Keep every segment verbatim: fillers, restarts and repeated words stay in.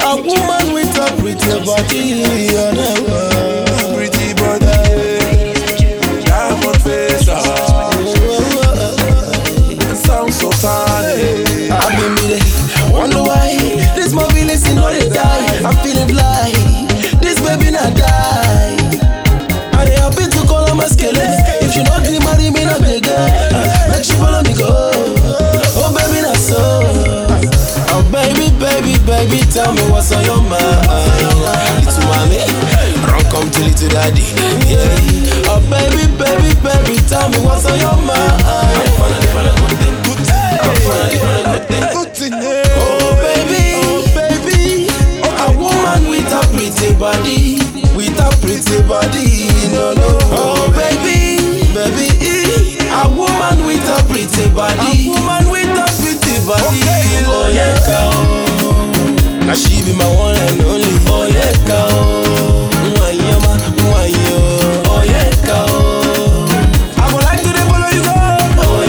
A woman with a pretty body, pretty body, diamond face, sounds so funny. I've been with wonder why this my feelings in all the die. I'm feeling fly, this baby not die. I they happy to call her my skeleton. If she not gonna marry me, not beg her. Make she follow me go. Oh baby, not so. Oh baby, baby, baby, tell me what's on your mind. Little mommy, run come to little daddy. Yeah. Oh baby, baby, baby, tell me what's on your mind. I'm finally finna good thing. I'm finally finna good thing. Oh baby, oh baby, a woman with a pretty body, with a pretty body. No no. Oh baby, baby, a woman with a pretty body, a woman with a pretty body. Oh yeah, cow. Now she be my one and only. Oh yeah, cow. Mwayama, mwayo. Oh yeah, cow. I would like to follow you go. Oh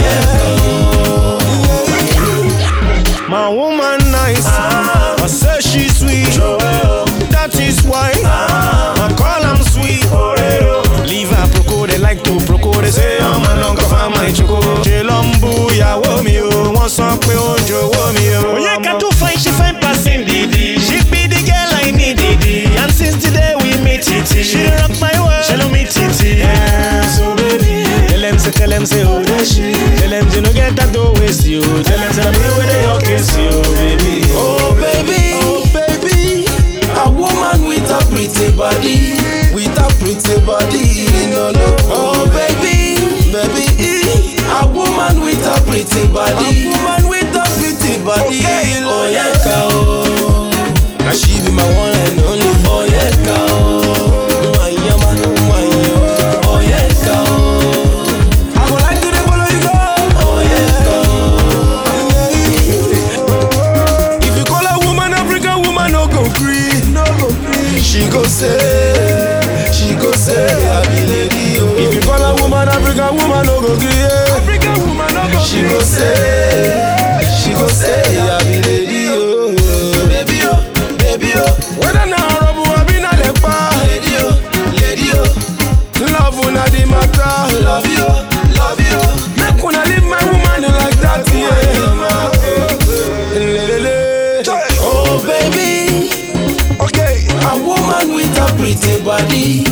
yeah, cow. My woman nice. Ah. I say she's sweet. Joel. That is why ah. I call them sweet. Oreo. Leave her proco, they like to proco. They say I'm an uncle for my choco. Jelombu ya wo mi o. One song pe ojo wo mi o. Oye ka to find she find passing Didi. She be the girl I need Didi. And since today we meet Titi. She rock my world. She love me Titi. Yeah, so baby. Tell them say, tell them say, oh that she. Tell them you no get that don't waste you. Tell them say, me where they all kiss you, baby. Oh baby, oh baby, a woman with a pretty body, with a pretty body. No no. Oh baby, baby, a woman with a pretty body, a woman with a pretty body. Okay. Oh yeah, cow. Now she be my one and only. Oh yeah, cow. Mwayama, mwayo. Oh yeah, cow. I would like to follow you go. Oh yeah, cow. If you call a woman African woman, no go free, no go free. She go say, she go say, I be lady. Oh. If you call a woman African woman, no go gree. African woman, no go free. She go say, she go say, I be lady. Oh. Baby oh, baby oh. Whether na Arabu or be na Lepa. Lady oh, lady oh. Love una the matter. Love you, love you. Make una leave my woman like that, yeah. Oh baby, Okay. a woman with a pretty body,